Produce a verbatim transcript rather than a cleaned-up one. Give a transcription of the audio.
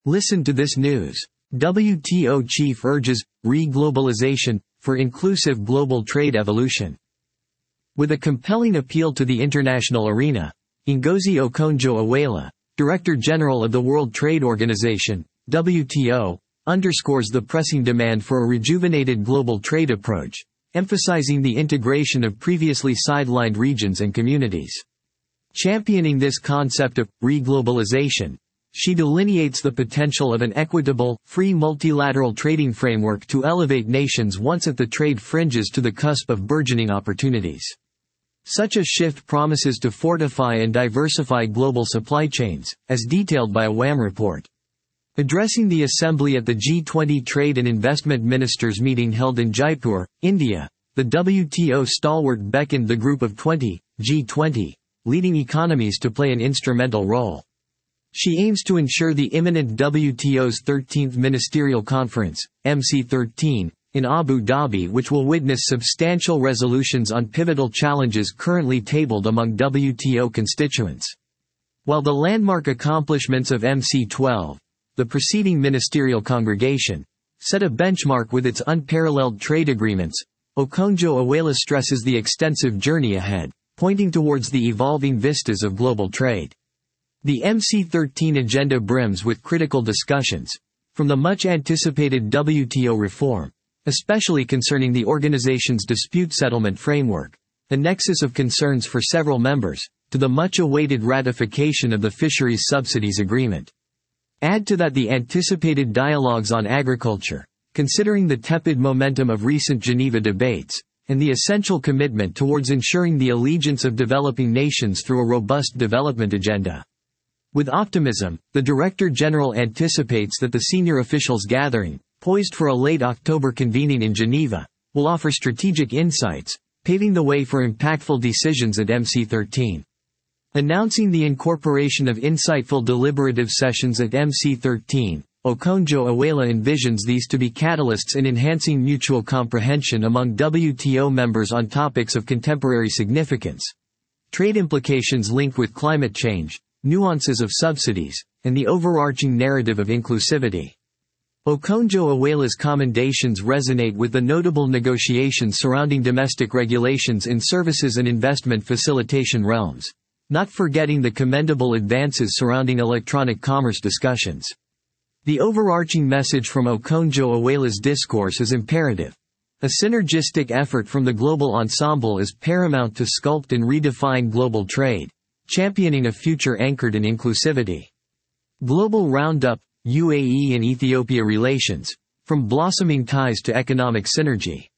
Listen to this news. W T O chief urges re-globalization for inclusive global trade evolution. With a compelling appeal to the international arena, Ngozi Okonjo-Iweala, Director General of the World Trade Organization, W T O, underscores the pressing demand for a rejuvenated global trade approach, emphasizing the integration of previously sidelined regions and communities. Championing this concept of re-globalization, she delineates the potential of an equitable, free multilateral trading framework to elevate nations once at the trade fringes to the cusp of burgeoning opportunities. Such a shift promises to fortify and diversify global supply chains, as detailed by a W A M report. Addressing the Assembly at the G twenty Trade and Investment Ministers meeting held in Jaipur, India, the W T O stalwart beckoned the Group of twenty, G twenty, leading economies to play an instrumental role. She aims to ensure the imminent W T O's thirteenth Ministerial Conference, M C thirteen, in Abu Dhabi, which will witness substantial resolutions on pivotal challenges currently tabled among W T O constituents. While the landmark accomplishments of M C twelve, the preceding ministerial congregation, set a benchmark with its unparalleled trade agreements, Okonjo-Iweala stresses the extensive journey ahead, pointing towards the evolving vistas of global trade. The M C thirteen agenda brims with critical discussions, from the much-anticipated W T O reform, especially concerning the organization's dispute settlement framework, a nexus of concerns for several members, to the much-awaited ratification of the Fisheries Subsidies Agreement. Add to that the anticipated dialogues on agriculture, considering the tepid momentum of recent Geneva debates, and the essential commitment towards ensuring the allegiance of developing nations through a robust development agenda. With optimism, the Director General anticipates that the senior officials gathering, poised for a late October convening in Geneva, will offer strategic insights, paving the way for impactful decisions at M C thirteen. Announcing the incorporation of insightful deliberative sessions at M C thirteen, Okonjo-Iweala envisions these to be catalysts in enhancing mutual comprehension among W T O members on topics of contemporary significance. Trade implications linked with climate change, nuances of subsidies, and the overarching narrative of inclusivity. Okonjo-Iweala's commendations resonate with the notable negotiations surrounding domestic regulations in services and investment facilitation realms, not forgetting the commendable advances surrounding electronic commerce discussions. The overarching message from Okonjo-Iweala's discourse is imperative. A synergistic effort from the global ensemble is paramount to sculpt and redefine global trade, championing a future anchored in inclusivity. Global Roundup, U A E and Ethiopia relations, from blossoming ties to economic synergy.